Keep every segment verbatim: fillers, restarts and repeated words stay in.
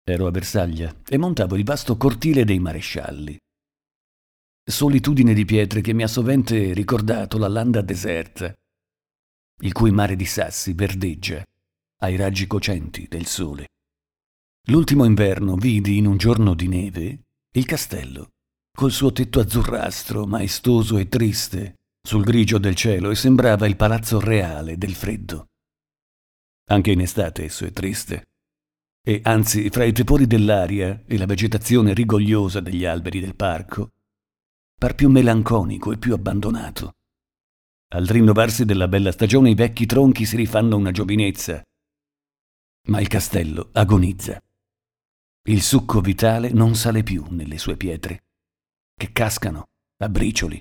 Ero a Versaglia e montavo il vasto cortile dei marescialli. Solitudine di pietre che mi ha sovente ricordato la landa deserta, il cui mare di sassi verdeggia ai raggi cocenti del sole. L'ultimo inverno vidi in un giorno di neve il castello, col suo tetto azzurrastro, maestoso e triste, sul grigio del cielo, e sembrava il palazzo reale del freddo. Anche in estate esso è triste. E anzi, fra i tepori dell'aria e la vegetazione rigogliosa degli alberi del parco, par più melanconico e più abbandonato. Al rinnovarsi della bella stagione i vecchi tronchi si rifanno una giovinezza, ma il castello agonizza. Il succo vitale non sale più nelle sue pietre, che cascano a bricioli.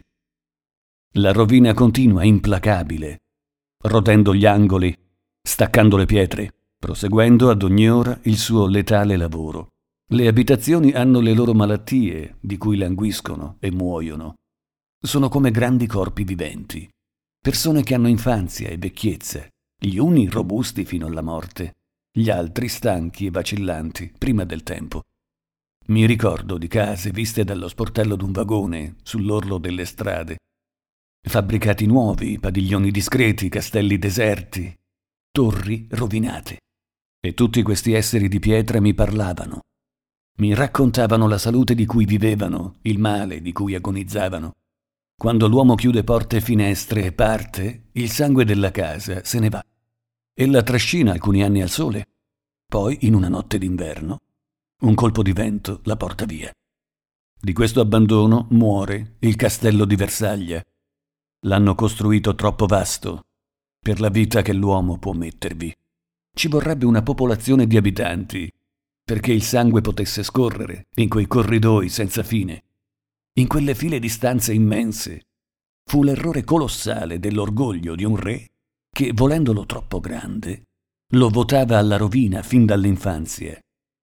La rovina continua, implacabile, rodendo gli angoli, staccando le pietre, proseguendo ad ogni ora il suo letale lavoro. Le abitazioni hanno le loro malattie, di cui languiscono e muoiono. Sono come grandi corpi viventi, persone che hanno infanzia e vecchiezza, gli uni robusti fino alla morte, gli altri stanchi e vacillanti prima del tempo. Mi ricordo di case viste dallo sportello d'un vagone sull'orlo delle strade, fabbricati nuovi, padiglioni discreti, castelli deserti, torri rovinate. E tutti questi esseri di pietra mi parlavano, mi raccontavano la salute di cui vivevano, il male di cui agonizzavano. Quando l'uomo chiude porte e finestre e parte, il sangue della casa se ne va. Ella trascina alcuni anni al sole, poi, in una notte d'inverno, un colpo di vento la porta via. Di questo abbandono muore il castello di Versaglia. L'hanno costruito troppo vasto per la vita che l'uomo può mettervi. Ci vorrebbe una popolazione di abitanti perché il sangue potesse scorrere in quei corridoi senza fine, in quelle file di stanze immense. Fu l'errore colossale dell'orgoglio di un re che, volendolo troppo grande, lo votava alla rovina fin dall'infanzia.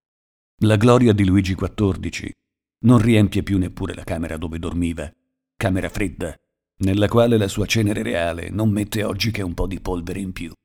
La gloria di Luigi quattordici non riempie più neppure la camera dove dormiva, camera fredda, nella quale la sua cenere reale non mette oggi che un po' di polvere in più.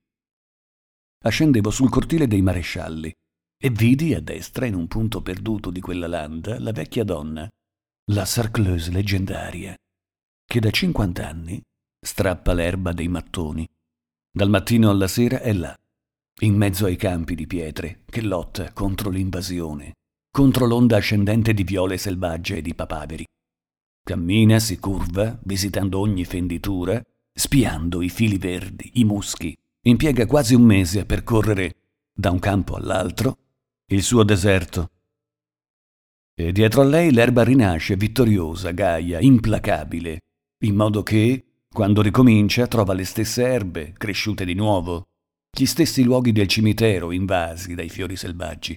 Ascendevo sul cortile dei marescialli e vidi a destra, in un punto perduto di quella landa, la vecchia donna, la Sarcleuse leggendaria, che da cinquant'anni strappa l'erba dei mattoni. Dal mattino alla sera è là, in mezzo ai campi di pietre, che lotta contro l'invasione, contro l'onda ascendente di viole selvagge e di papaveri. Cammina, si curva, visitando ogni fenditura, spiando i fili verdi, i muschi. Impiega quasi un mese a percorrere, da un campo all'altro, il suo deserto. E dietro a lei l'erba rinasce vittoriosa, gaia, implacabile, in modo che, quando ricomincia, trova le stesse erbe, cresciute di nuovo, gli stessi luoghi del cimitero invasi dai fiori selvaggi.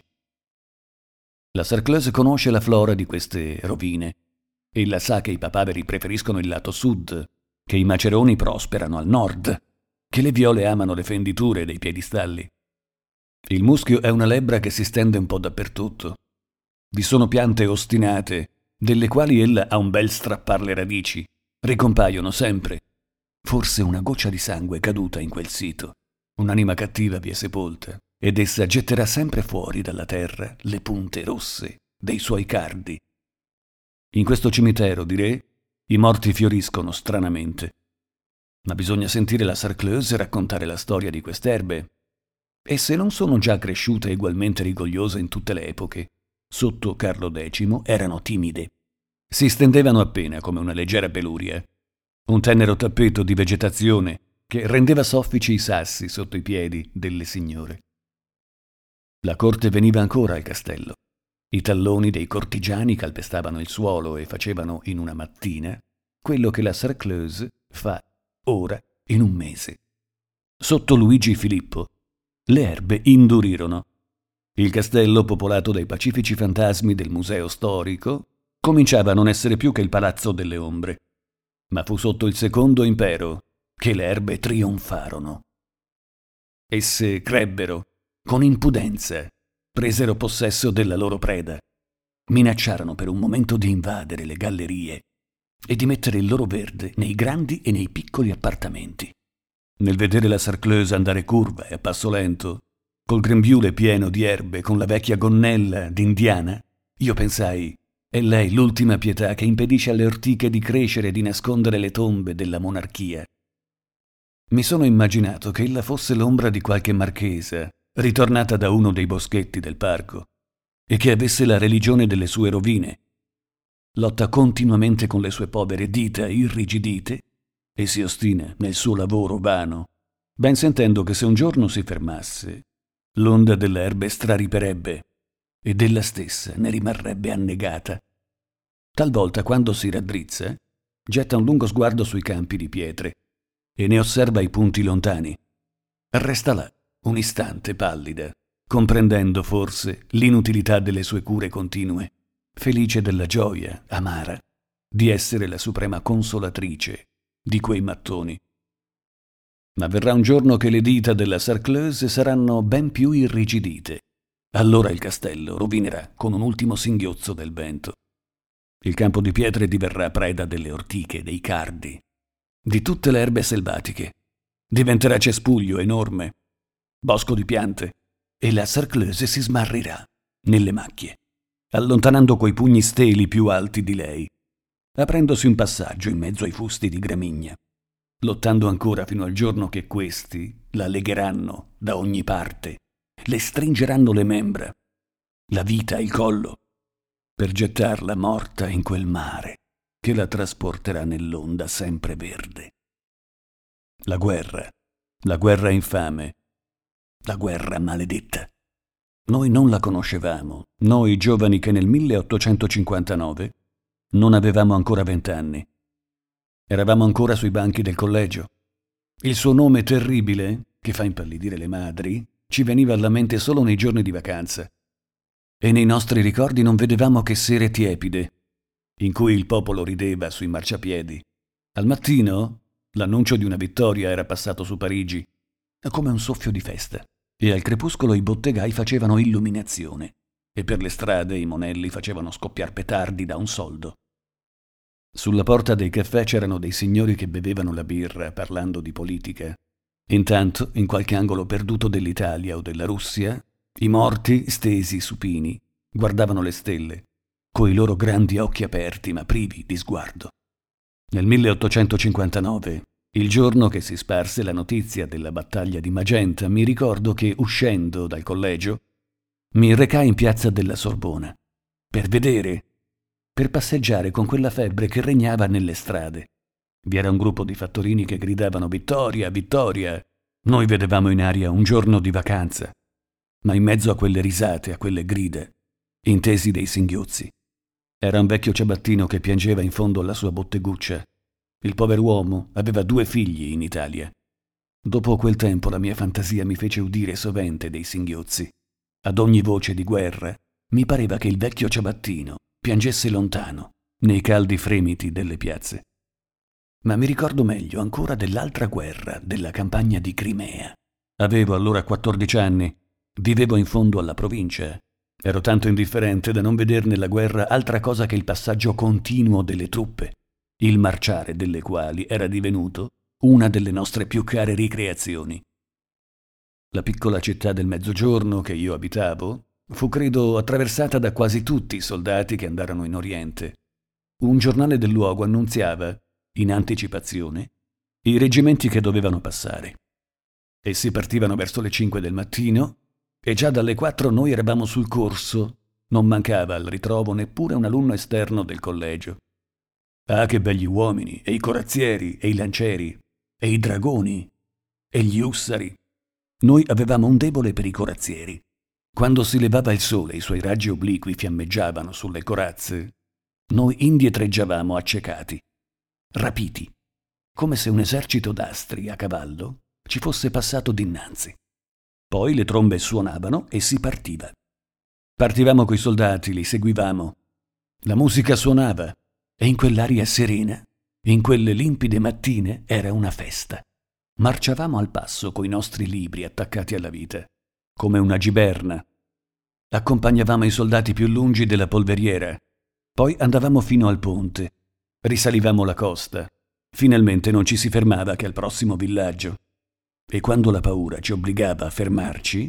La Sarcleuse conosce la flora di queste rovine. Ella sa che i papaveri preferiscono il lato sud, che i maceroni prosperano al nord, che le viole amano le fenditure dei piedistalli. Il muschio è una lebbra che si stende un po' dappertutto. Vi sono piante ostinate, delle quali ella ha un bel strappar le radici. Ricompaiono sempre. Forse una goccia di sangue è caduta in quel sito. Un'anima cattiva vi è sepolta, ed essa getterà sempre fuori dalla terra le punte rosse dei suoi cardi. In questo cimitero, direi, i morti fioriscono stranamente. Ma bisogna sentire la Sarcleuse raccontare la storia di quest'erbe. Esse non sono già cresciute egualmente rigogliose in tutte le epoche. Sotto Carlo decimo erano timide. Si stendevano appena come una leggera peluria. Un tenero tappeto di vegetazione che rendeva soffici i sassi sotto i piedi delle signore. La corte veniva ancora al castello. I talloni dei cortigiani calpestavano il suolo e facevano in una mattina quello che la Sarcleuse fa ora in un mese. Sotto Luigi Filippo le erbe indurirono. Il castello, popolato dai pacifici fantasmi del museo storico, cominciava a non essere più che il palazzo delle ombre. Ma fu sotto il secondo impero che le erbe trionfarono. Esse crebbero, con impudenza, presero possesso della loro preda, minacciarono per un momento di invadere le gallerie e di mettere il loro verde nei grandi e nei piccoli appartamenti. Nel vedere la Sarcleuse andare curva e a passo lento, col grembiule pieno di erbe, con la vecchia gonnella d'indiana, io pensai, è lei l'ultima pietà che impedisce alle ortiche di crescere e di nascondere le tombe della monarchia. Mi sono immaginato che ella fosse l'ombra di qualche marchesa, ritornata da uno dei boschetti del parco, e che avesse la religione delle sue rovine. Lotta continuamente con le sue povere dita irrigidite e si ostina nel suo lavoro vano, ben sentendo che se un giorno si fermasse, l'onda delle erbe strariperebbe ed ella stessa ne rimarrebbe annegata. Talvolta, quando si raddrizza, getta un lungo sguardo sui campi di pietre e ne osserva i punti lontani. Resta là, un istante pallida, comprendendo forse l'inutilità delle sue cure continue, felice della gioia, amara, di essere la suprema consolatrice di quei mattoni. Ma verrà un giorno che le dita della Sarcleuse saranno ben più irrigidite. Allora il castello rovinerà con un ultimo singhiozzo del vento. Il campo di pietre diverrà preda delle ortiche, dei cardi, di tutte le erbe selvatiche. Diventerà cespuglio enorme, bosco di piante, e la Sarcleuse si smarrirà nelle macchie, allontanando coi pugni steli più alti di lei, aprendosi un passaggio in mezzo ai fusti di gramigna, lottando ancora fino al giorno che questi la legheranno da ogni parte, le stringeranno le membra, la vita e il collo, per gettarla morta in quel mare che la trasporterà nell'onda sempre verde. La guerra, la guerra infame, la guerra maledetta. Noi non la conoscevamo, noi giovani che nel milleottocentocinquantanove non avevamo ancora vent'anni. Eravamo ancora sui banchi del collegio. Il suo nome terribile, che fa impallidire le madri, ci veniva alla mente solo nei giorni di vacanza. E nei nostri ricordi non vedevamo che sere tiepide, in cui il popolo rideva sui marciapiedi. Al mattino l'annuncio di una vittoria era passato su Parigi, come un soffio di festa, e al crepuscolo i bottegai facevano illuminazione, e per le strade i monelli facevano scoppiar petardi da un soldo. Sulla porta dei caffè c'erano dei signori che bevevano la birra parlando di politica. Intanto, in qualche angolo perduto dell'Italia o della Russia, i morti, stesi supini, guardavano le stelle, coi loro grandi occhi aperti ma privi di sguardo. Nel milleottocentocinquantanove, il giorno che si sparse la notizia della battaglia di Magenta, mi ricordo che, uscendo dal collegio, mi recai in piazza della Sorbona, per vedere, per passeggiare con quella febbre che regnava nelle strade. Vi era un gruppo di fattorini che gridavano «Vittoria, vittoria!». Noi vedevamo in aria un giorno di vacanza, ma in mezzo a quelle risate, a quelle grida, intesi dei singhiozzi, era un vecchio ciabattino che piangeva in fondo alla sua botteguccia. Il pover'uomo aveva due figli in Italia. Dopo quel tempo la mia fantasia mi fece udire sovente dei singhiozzi. Ad ogni voce di guerra mi pareva che il vecchio ciabattino piangesse lontano, nei caldi fremiti delle piazze. Ma mi ricordo meglio ancora dell'altra guerra, della campagna di Crimea. Avevo allora quattordici anni, vivevo in fondo alla provincia. Ero tanto indifferente da non veder nella guerra altra cosa che il passaggio continuo delle truppe, il marciare delle quali era divenuto una delle nostre più care ricreazioni. La piccola città del Mezzogiorno che io abitavo fu, credo, attraversata da quasi tutti i soldati che andarono in Oriente. Un giornale del luogo annunziava, in anticipazione, i reggimenti che dovevano passare. Essi partivano verso le cinque del mattino e già dalle quattro noi eravamo sul corso. Non mancava al ritrovo neppure un alunno esterno del collegio. Ah, che begli uomini, e i corazzieri, e i lancieri, e i dragoni, e gli ussari. Noi avevamo un debole per i corazzieri. Quando si levava il sole e i suoi raggi obliqui fiammeggiavano sulle corazze, noi indietreggiavamo accecati, rapiti, come se un esercito d'astri a cavallo ci fosse passato dinanzi. Poi le trombe suonavano e si partiva. Partivamo coi soldati, li seguivamo. La musica suonava e in quell'aria serena, in quelle limpide mattine, era una festa. Marciavamo al passo coi nostri libri attaccati alla vita, come una giberna. Accompagnavamo i soldati più lungi della polveriera. Poi andavamo fino al ponte. Risalivamo la costa. Finalmente non ci si fermava che al prossimo villaggio. E quando la paura ci obbligava a fermarci,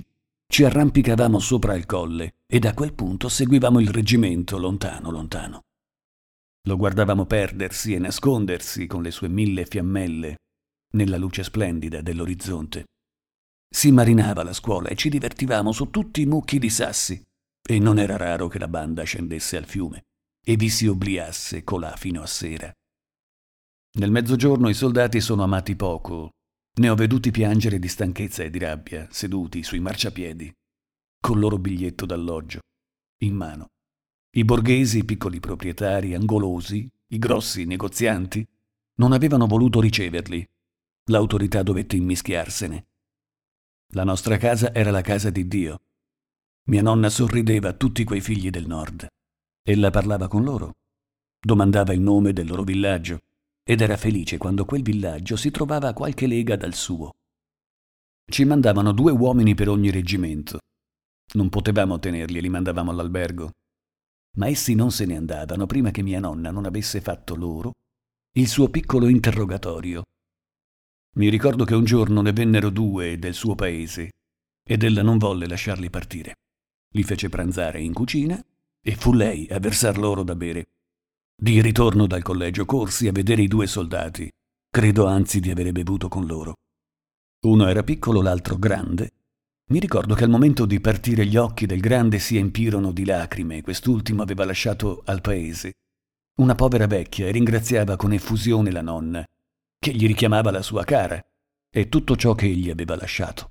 ci arrampicavamo sopra il colle e da quel punto seguivamo il reggimento lontano, lontano. Lo guardavamo perdersi e nascondersi con le sue mille fiammelle nella luce splendida dell'orizzonte. Si marinava la scuola e ci divertivamo su tutti i mucchi di sassi, e non era raro che la banda scendesse al fiume e vi si obliasse colà fino a sera. Nel mezzogiorno i soldati sono amati poco. Ne ho veduti piangere di stanchezza e di rabbia, seduti sui marciapiedi, col loro biglietto d'alloggio in mano. I borghesi, i piccoli proprietari, angolosi, i grossi negozianti, non avevano voluto riceverli. L'autorità dovette immischiarsene. La nostra casa era la casa di Dio. Mia nonna sorrideva a tutti quei figli del nord. Ella parlava con loro, domandava il nome del loro villaggio ed era felice quando quel villaggio si trovava a qualche lega dal suo. Ci mandavano due uomini per ogni reggimento. Non potevamo tenerli e li mandavamo all'albergo. Ma essi non se ne andavano prima che mia nonna non avesse fatto loro il suo piccolo interrogatorio. Mi ricordo che un giorno ne vennero due del suo paese ed ella non volle lasciarli partire. Li fece pranzare in cucina e fu lei a versar loro da bere. Di ritorno dal collegio corsi a vedere i due soldati. Credo anzi di avere bevuto con loro. Uno era piccolo, l'altro grande. Mi ricordo che al momento di partire gli occhi del grande si empirono di lacrime. Quest'ultimo aveva lasciato al paese una povera vecchia e ringraziava con effusione la nonna, che gli richiamava la sua cara e tutto ciò che egli aveva lasciato.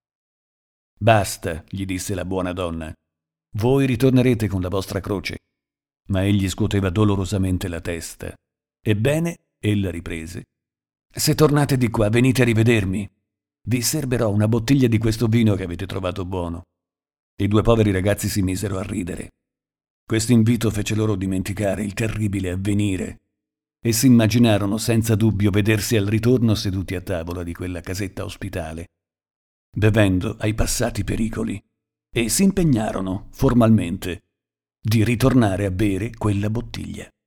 «Basta», gli disse la buona donna, «voi ritornerete con la vostra croce». Ma egli scuoteva dolorosamente la testa. «Ebbene», ella riprese, «se tornate di qua venite a rivedermi. Vi serberò una bottiglia di questo vino che avete trovato buono». I due poveri ragazzi si misero a ridere. Questo invito fece loro dimenticare il terribile avvenire e si immaginarono senza dubbio vedersi al ritorno seduti a tavola di quella casetta ospitale, bevendo ai passati pericoli, e si impegnarono formalmente di ritornare a bere quella bottiglia.